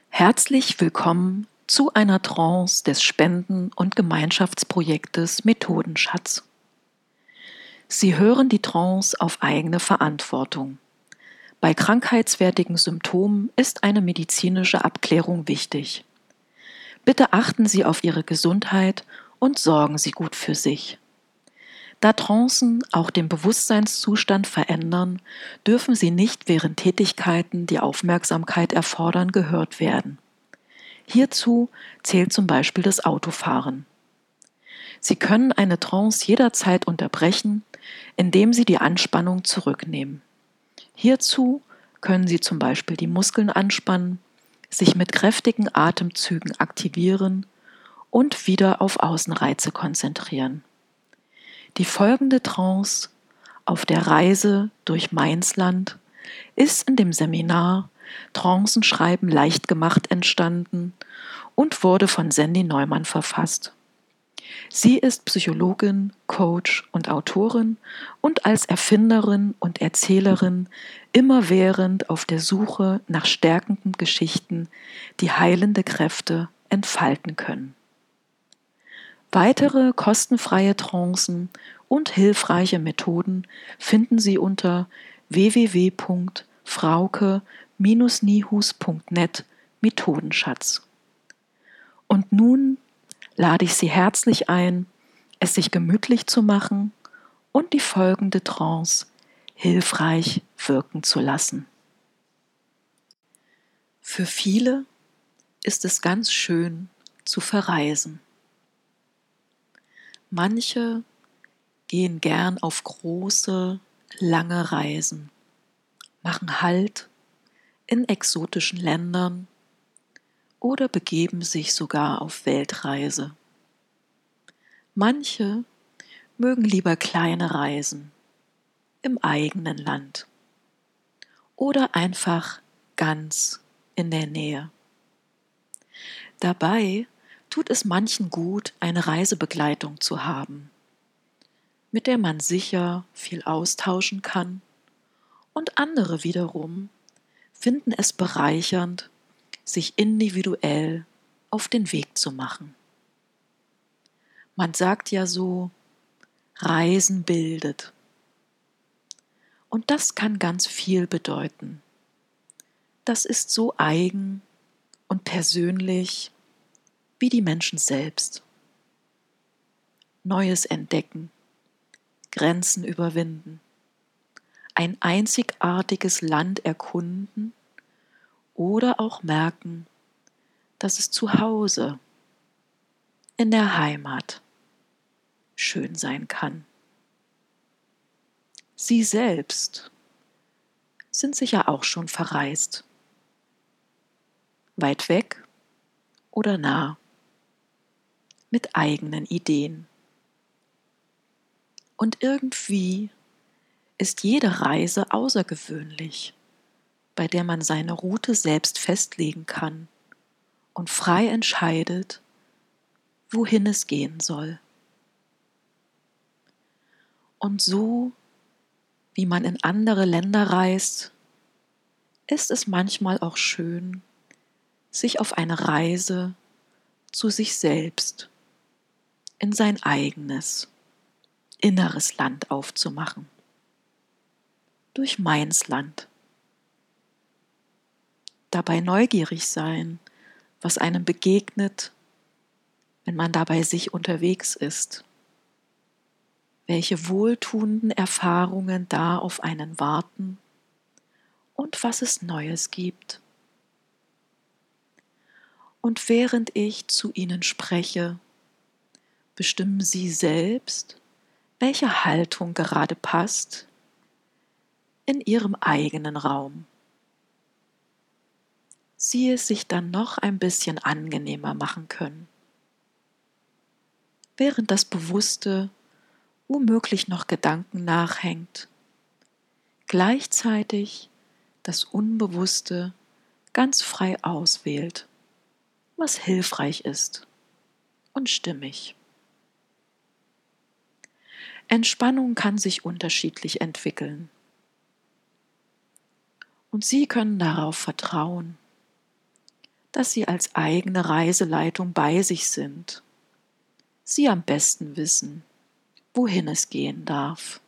Herzlich willkommen zu einer Trance des Spenden- und Gemeinschaftsprojektes Methodenschatz. Sie hören die Trance auf eigene Verantwortung. Bei krankheitswertigen Symptomen ist eine medizinische Abklärung wichtig. Bitte achten Sie auf Ihre Gesundheit und sorgen Sie gut für sich. Da Trancen auch den Bewusstseinszustand verändern, dürfen sie nicht während Tätigkeiten, die Aufmerksamkeit erfordern, gehört werden. Hierzu zählt zum Beispiel das Autofahren. Sie können eine Trance jederzeit unterbrechen, indem Sie die Anspannung zurücknehmen. Hierzu können Sie zum Beispiel die Muskeln anspannen, sich mit kräftigen Atemzügen aktivieren und wieder auf Außenreize konzentrieren. Die folgende Trance auf der Reise durch Mainzland ist in dem Seminar Trancenschreiben leicht gemacht entstanden und wurde von Sandy Neumann verfasst. Sie ist Psychologin, Coach und Autorin und als Erfinderin und Erzählerin immerwährend auf der Suche nach stärkenden Geschichten, die heilende Kräfte entfalten können. Weitere kostenfreie Trancen und hilfreiche Methoden finden Sie unter www.frauke-nihus.net Methodenschatz. Und nun lade ich Sie herzlich ein, es sich gemütlich zu machen und die folgende Trance hilfreich wirken zu lassen. Für viele ist es ganz schön zu verreisen. Manche gehen gern auf große, lange Reisen, machen Halt in exotischen Ländern oder begeben sich sogar auf Weltreise. Manche mögen lieber kleine Reisen im eigenen Land oder einfach ganz in der Nähe. Dabei tut es manchen gut, eine Reisebegleitung zu haben, mit der man sicher viel austauschen kann, und andere wiederum finden es bereichernd, sich individuell auf den Weg zu machen. Man sagt ja so, Reisen bildet. Und das kann ganz viel bedeuten. Das ist so eigen und persönlich wie die Menschen selbst. Neues entdecken, Grenzen überwinden, ein einzigartiges Land erkunden oder auch merken, dass es zu Hause, in der Heimat, schön sein kann. Sie selbst sind sicher auch schon verreist. Weit weg oder nah, mit eigenen Ideen. Und irgendwie ist jede Reise außergewöhnlich, bei der man seine Route selbst festlegen kann und frei entscheidet, wohin es gehen soll. Und so, wie man in andere Länder reist, ist es manchmal auch schön, sich auf eine Reise zu sich selbst, in sein eigenes, inneres Land aufzumachen. Durch Mainzland. Dabei neugierig sein, was einem begegnet, wenn man dabei sich unterwegs ist. Welche wohltuenden Erfahrungen da auf einen warten und was es Neues gibt. Und während ich zu Ihnen spreche, bestimmen Sie selbst, welche Haltung gerade passt in Ihrem eigenen Raum. Sie es sich dann noch ein bisschen angenehmer machen können, während das Bewusste womöglich noch Gedanken nachhängt, gleichzeitig das Unbewusste ganz frei auswählt, was hilfreich ist und stimmig. Entspannung kann sich unterschiedlich entwickeln. Und Sie können darauf vertrauen, dass sie als eigene Reiseleitung bei sich sind, sie am besten wissen, wohin es gehen darf.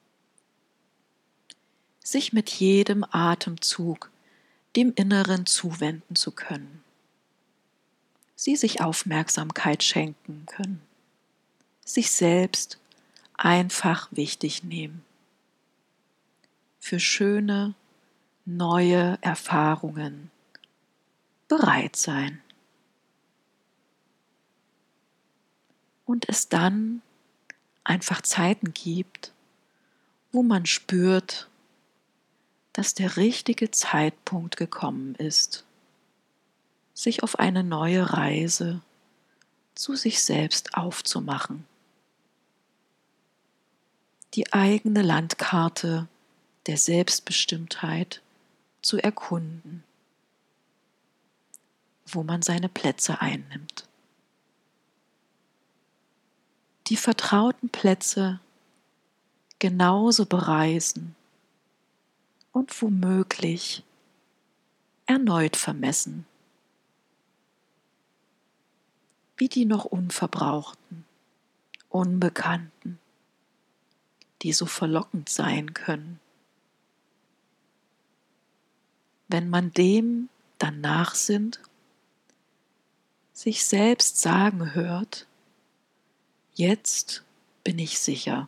Sich mit jedem Atemzug dem Inneren zuwenden zu können, sie sich Aufmerksamkeit schenken können, sich selbst einfach wichtig nehmen, für schöne, neue Erfahrungen bereit sein. Und es dann einfach Zeiten gibt, wo man spürt, dass der richtige Zeitpunkt gekommen ist, sich auf eine neue Reise zu sich selbst aufzumachen. Die eigene Landkarte der Selbstbestimmtheit zu erkunden, wo man seine Plätze einnimmt. Die vertrauten Plätze genauso bereisen und womöglich erneut vermessen, wie die noch unverbrauchten, unbekannten, die so verlockend sein können. Wenn man dem dann nachsinnt, sich selbst sagen hört, jetzt bin ich sicher.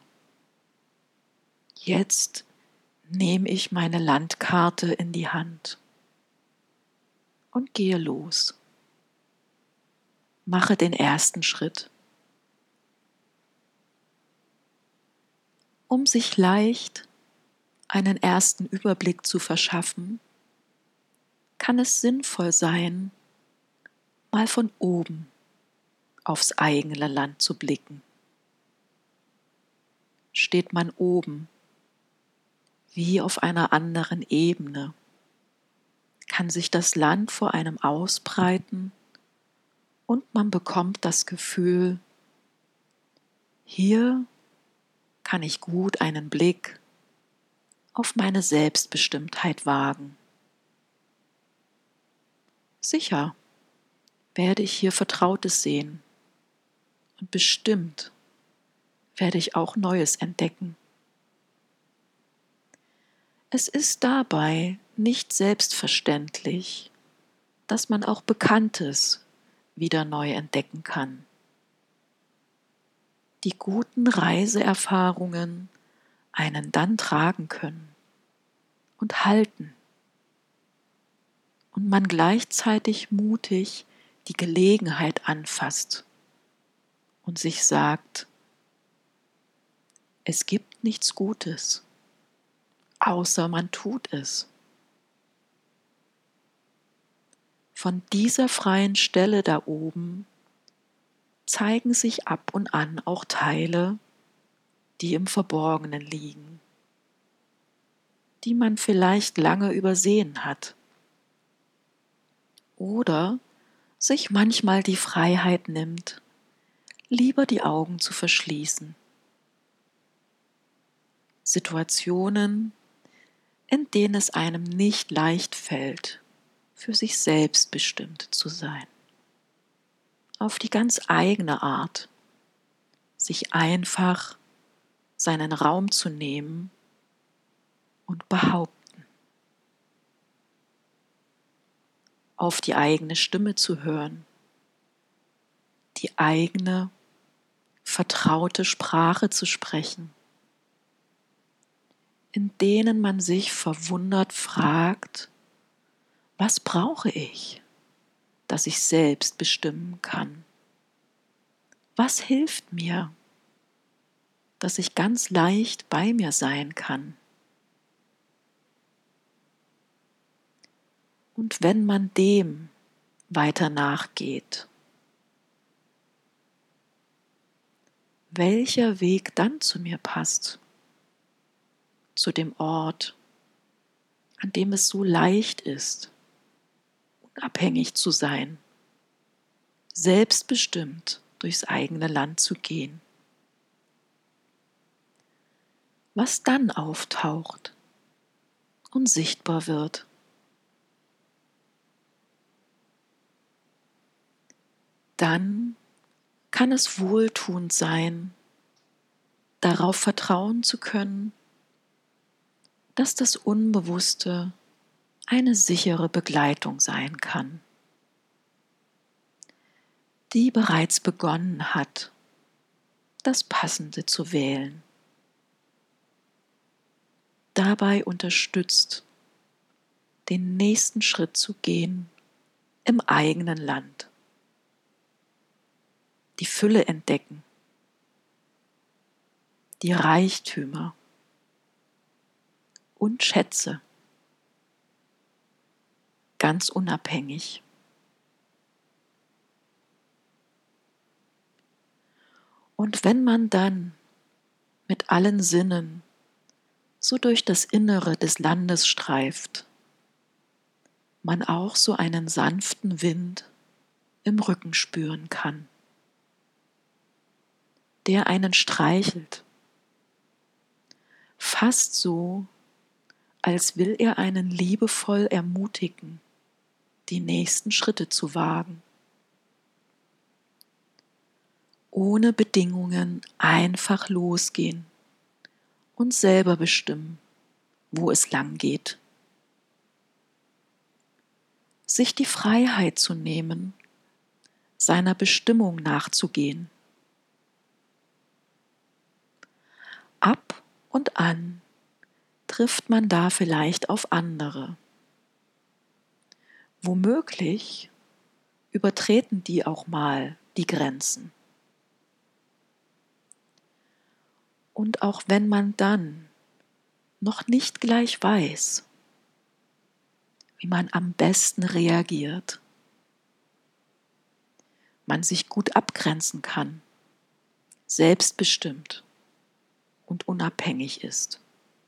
Jetzt nehme ich meine Landkarte in die Hand und gehe los. Mache den ersten Schritt. Um sich leicht einen ersten Überblick zu verschaffen, kann es sinnvoll sein, mal von oben aufs eigene Land zu blicken. Steht man oben, wie auf einer anderen Ebene, kann sich das Land vor einem ausbreiten und man bekommt das Gefühl, hier kann ich gut einen Blick auf meine Selbstbestimmtheit wagen. Sicher werde ich hier Vertrautes sehen und bestimmt werde ich auch Neues entdecken. Es ist dabei nicht selbstverständlich, dass man auch Bekanntes wieder neu entdecken kann. Die guten Reiseerfahrungen einen dann tragen können und halten und man gleichzeitig mutig die Gelegenheit anfasst und sich sagt, es gibt nichts Gutes, außer man tut es. Von dieser freien Stelle da oben zeigen sich ab und an auch Teile, die im Verborgenen liegen, die man vielleicht lange übersehen hat oder sich manchmal die Freiheit nimmt, lieber die Augen zu verschließen. Situationen, in denen es einem nicht leicht fällt, für sich selbst bestimmt zu sein. Auf die ganz eigene Art, sich einfach seinen Raum zu nehmen und behaupten. Auf die eigene Stimme zu hören, die eigene vertraute Sprache zu sprechen, in denen man sich verwundert fragt, was brauche ich, dass ich selbst bestimmen kann? Was hilft mir, dass ich ganz leicht bei mir sein kann? Und wenn man dem weiter nachgeht, welcher Weg dann zu mir passt, zu dem Ort, an dem es so leicht ist, unabhängig zu sein, selbstbestimmt durchs eigene Land zu gehen. Was dann auftaucht und sichtbar wird, dann kann es wohltuend sein, darauf vertrauen zu können, dass das Unbewusste eine sichere Begleitung sein kann, die bereits begonnen hat, das Passende zu wählen. Dabei unterstützt, den nächsten Schritt zu gehen im eigenen Land. Die Fülle entdecken, die Reichtümer und Schätze, ganz unabhängig. Und wenn man dann mit allen Sinnen so durch das Innere des Landes streift, man auch so einen sanften Wind im Rücken spüren kann, der einen streichelt, fast so, als will er einen liebevoll ermutigen, die nächsten Schritte zu wagen. Ohne Bedingungen einfach losgehen und selber bestimmen, wo es lang geht. Sich die Freiheit zu nehmen, seiner Bestimmung nachzugehen. Ab und an trifft man da vielleicht auf andere. Womöglich übertreten die auch mal die Grenzen. Und auch wenn man dann noch nicht gleich weiß, wie man am besten reagiert, man sich gut abgrenzen kann, selbstbestimmt und unabhängig ist.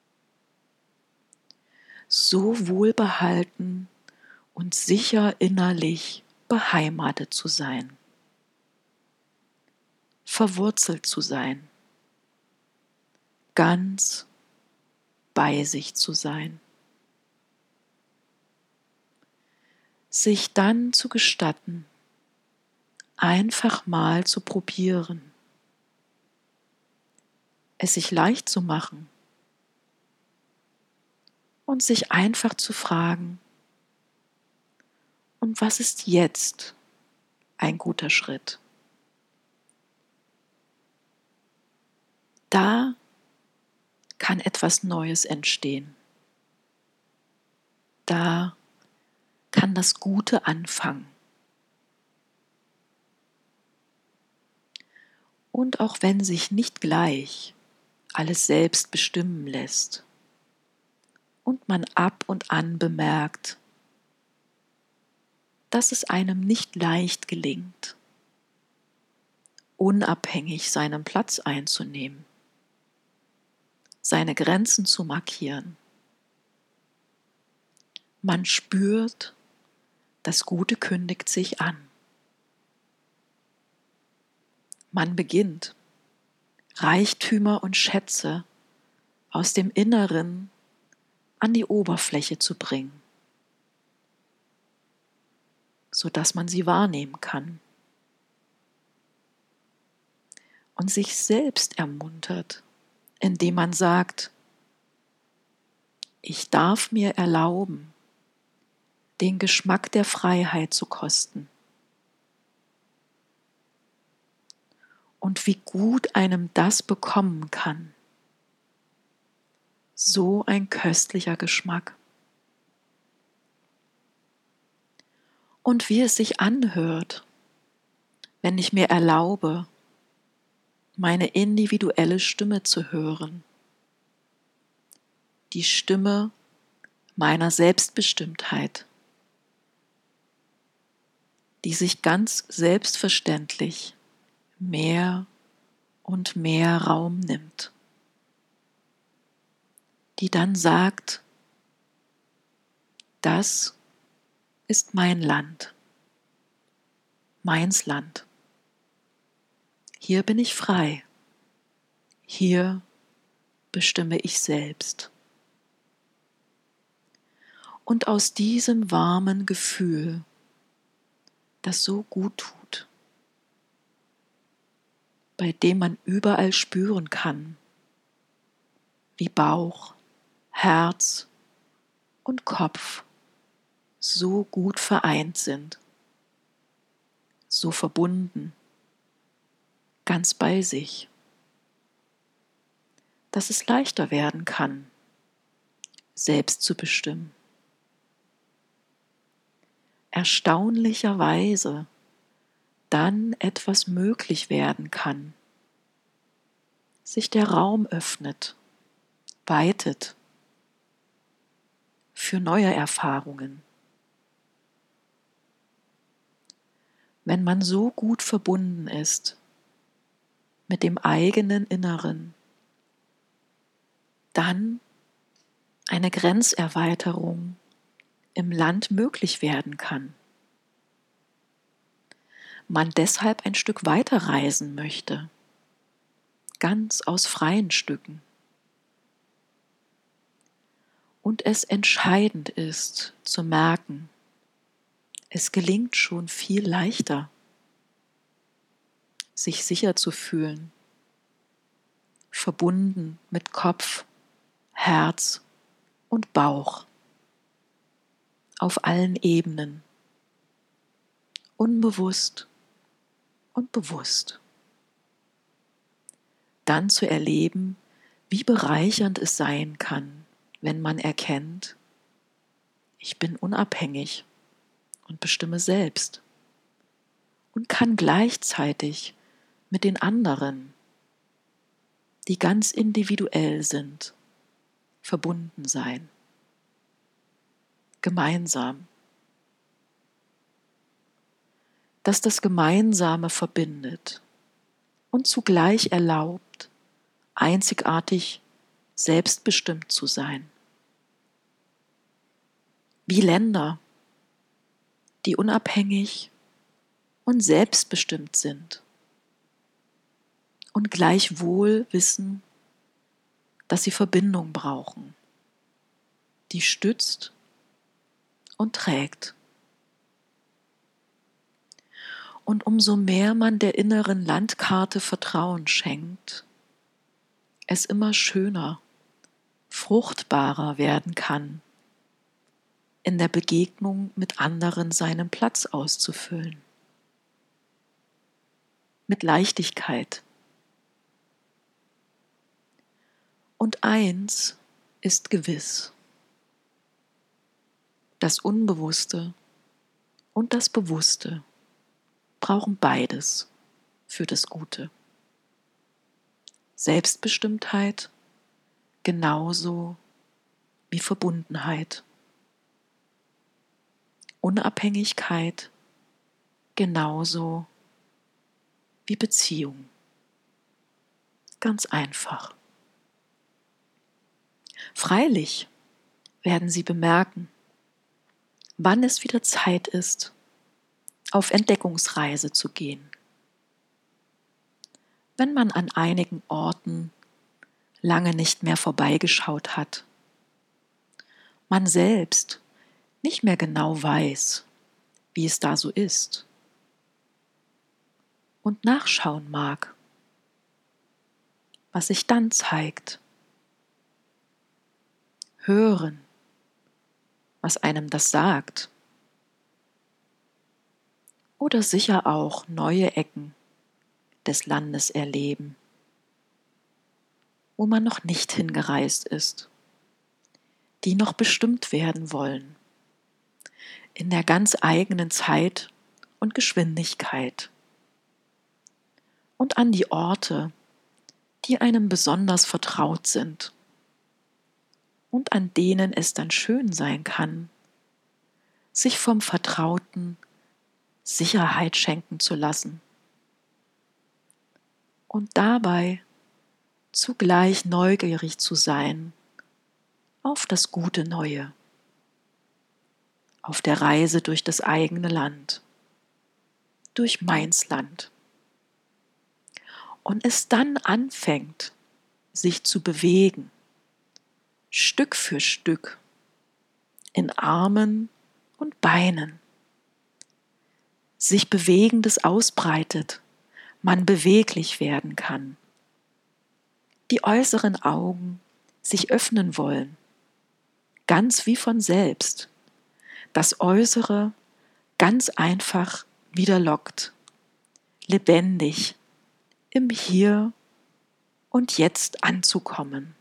So wohlbehalten und sicher innerlich beheimatet zu sein, verwurzelt zu sein, ganz bei sich zu sein. Sich dann zu gestatten, einfach mal zu probieren, es sich leicht zu machen und sich einfach zu fragen, und was ist jetzt ein guter Schritt? Da kann etwas Neues entstehen. Da kann das Gute anfangen. Und auch wenn sich nicht gleich alles selbst bestimmen lässt und man ab und an bemerkt, dass es einem nicht leicht gelingt, unabhängig seinen Platz einzunehmen, seine Grenzen zu markieren. Man spürt, das Gute kündigt sich an. Man beginnt, Reichtümer und Schätze aus dem Inneren an die Oberfläche zu bringen, sodass man sie wahrnehmen kann und sich selbst ermuntert, indem man sagt, ich darf mir erlauben, den Geschmack der Freiheit zu kosten. Und wie gut einem das bekommen kann. So ein köstlicher Geschmack. Und wie es sich anhört, wenn ich mir erlaube, meine individuelle Stimme zu hören. Die Stimme meiner Selbstbestimmtheit, die sich ganz selbstverständlich mehr und mehr Raum nimmt, die dann sagt, das ist mein Land, meins Land. Hier bin ich frei, hier bestimme ich selbst. Und aus diesem warmen Gefühl, das so gut tut, bei dem man überall spüren kann, wie Bauch, Herz und Kopf so gut vereint sind, so verbunden, ganz bei sich, dass es leichter werden kann, selbst zu bestimmen. Erstaunlicherweise dann etwas möglich werden kann, sich der Raum öffnet, weitet für neue Erfahrungen. Wenn man so gut verbunden ist mit dem eigenen Inneren, dann eine Grenzerweiterung im Land möglich werden kann. Man deshalb ein Stück weiter reisen möchte, ganz aus freien Stücken. Und es entscheidend ist zu merken, es gelingt schon viel leichter, sich sicher zu fühlen, verbunden mit Kopf, Herz und Bauch, auf allen Ebenen, unbewusst und bewusst. Dann zu erleben, wie bereichernd es sein kann, wenn man erkennt, ich bin unabhängig und bestimme selbst und kann gleichzeitig mit den anderen, die ganz individuell sind, verbunden sein. Gemeinsam. Dass das Gemeinsame verbindet und zugleich erlaubt, einzigartig selbstbestimmt zu sein. Wie Länder, die unabhängig und selbstbestimmt sind und gleichwohl wissen, dass sie Verbindung brauchen, die stützt und trägt. Und umso mehr man der inneren Landkarte Vertrauen schenkt, es immer schöner, fruchtbarer werden kann, in der Begegnung mit anderen seinen Platz auszufüllen. Mit Leichtigkeit. Und eins ist gewiss: Das Unbewusste und das Bewusste brauchen beides für das Gute. Selbstbestimmtheit genauso wie Verbundenheit. Unabhängigkeit genauso wie Beziehung. Ganz einfach. Freilich werden Sie bemerken, wann es wieder Zeit ist, auf Entdeckungsreise zu gehen. Wenn man an einigen Orten lange nicht mehr vorbeigeschaut hat, man selbst nicht mehr genau weiß, wie es da so ist, und nachschauen mag, was sich dann zeigt. Hören, was einem das sagt. Oder sicher auch neue Ecken des Landes erleben, wo man noch nicht hingereist ist, die noch bestimmt werden wollen, in der ganz eigenen Zeit und Geschwindigkeit. Und an die Orte, die einem besonders vertraut sind und an denen es dann schön sein kann, sich vom Vertrauten Sicherheit schenken zu lassen und dabei zugleich neugierig zu sein auf das gute Neue, auf der Reise durch das eigene Land, durch Meins Land. Und es dann anfängt, sich zu bewegen, Stück für Stück, in Armen und Beinen, sich Bewegendes ausbreitet, man beweglich werden kann, die äußeren Augen sich öffnen wollen, ganz wie von selbst, das Äußere ganz einfach wieder lockt, lebendig im Hier und Jetzt anzukommen.